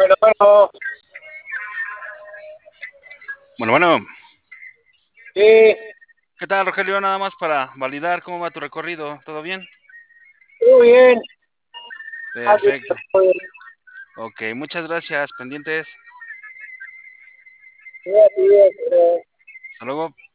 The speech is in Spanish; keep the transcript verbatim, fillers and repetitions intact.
Bueno, bueno, Bueno, bueno, sí, ¿qué tal, Rogelio? Nada más para validar cómo va tu recorrido. ¿Todo bien? muy bien. Aquí Perfecto. estoy, Ok, muchas gracias. Pendientes. muy bien, eh, Hasta luego.